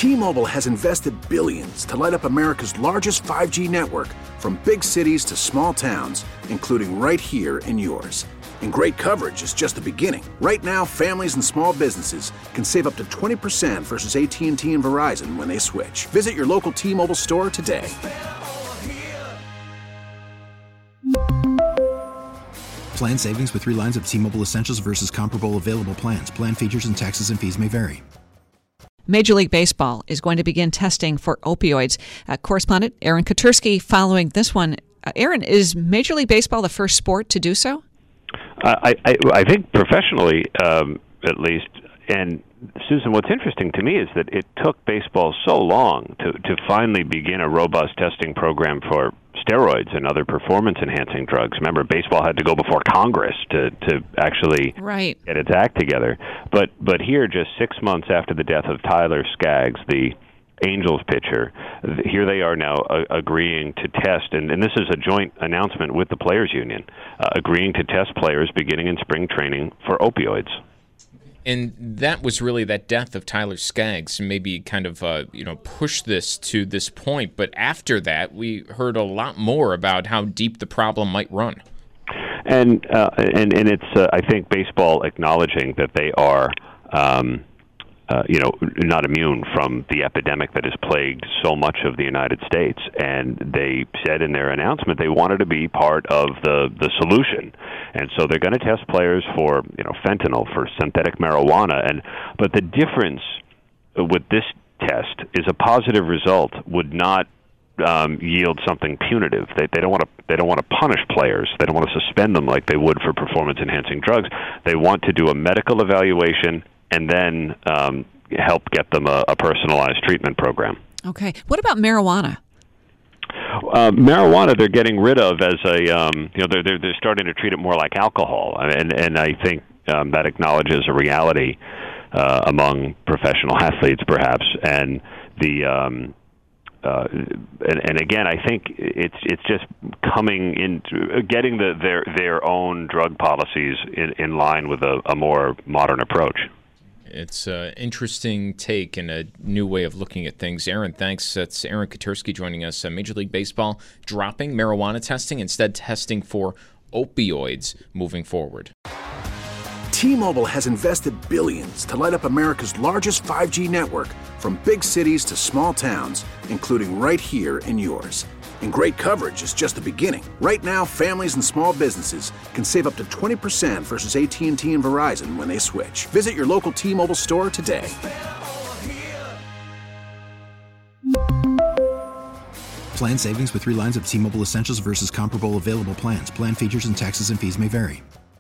T-Mobile has invested billions to light up America's largest 5G network, from big cities to small towns, including right here in yours. And great coverage is just the beginning. Right now, families and small businesses can save up to 20% versus AT&T and Verizon when they switch. Visit your local T-Mobile store today. Plan savings with 3 lines of T-Mobile Essentials versus comparable available plans. Plan features and taxes and fees may vary. Major League Baseball is going to begin testing for opioids. Correspondent Aaron Katersky following this one. Aaron, is Major League Baseball the first sport to do so? I think professionally, at least. And Susan, what's interesting to me is that it took baseball so long to finally begin a robust testing program for steroids and other performance-enhancing drugs. Remember, baseball had to go before Congress to actually get its act together. But here, just 6 months after the death of Tyler Skaggs, the Angels pitcher, here they are now agreeing to test, and this is a joint announcement with the Players Union, agreeing to test players beginning in spring training for opioids. And that was really that death of Tyler Skaggs, maybe kind of pushed this to this point. But after that, we heard a lot more about how deep the problem might run. And it's I think baseball acknowledging that they are not immune from the epidemic that has plagued so much of the United States. And they said in their announcement they wanted to be part of the solution. And so they're going to test players for, fentanyl, for synthetic marijuana. But the difference with this test is a positive result would not yield something punitive. They don't want to punish players. They don't want to suspend them like they would for performance-enhancing drugs. They want to do a medical evaluation and then help get them a personalized treatment program. Okay. What about marijuana? Marijuana, they're getting rid of as a, they're starting to treat it more like alcohol, and I think that acknowledges a reality among professional athletes, perhaps, and the. And again, I think it's just coming into getting their own drug policies in line with a more modern approach. It's an interesting take and a new way of looking at things. Aaron, thanks. That's Aaron Katersky joining us. Major League Baseball dropping marijuana testing, instead testing for opioids moving forward. T-Mobile has invested billions to light up America's largest 5G network, from big cities to small towns, including right here in yours. And great coverage is just the beginning. Right now, families and small businesses can save up to 20% versus AT&T and Verizon when they switch. Visit your local T-Mobile store today. Plan savings with 3 lines of T-Mobile Essentials versus comparable available plans. Plan features and taxes and fees may vary.